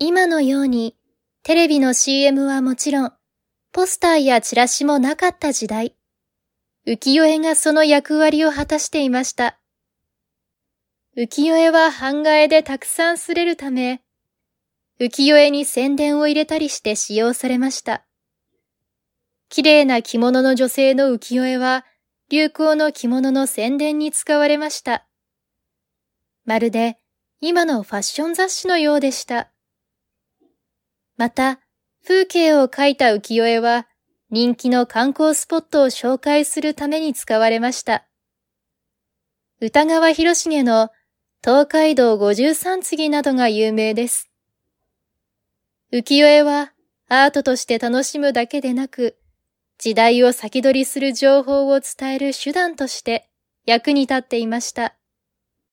今のようにテレビの CM はもちろん、ポスターやチラシもなかった時代、浮世絵がその役割を果たしていました。浮世絵は版画絵でたくさん刷れるため、浮世絵に宣伝を入れたりして使用されました。綺麗な着物の女性の浮世絵は、流行の着物の宣伝に使われました。まるで今のファッション雑誌のようでした。また、風景を描いた浮世絵は、人気の観光スポットを紹介するために使われました。歌川広重の東海道五十三次などが有名です。浮世絵はアートとして楽しむだけでなく、時代を先取りする情報を伝える手段として役に立っていました。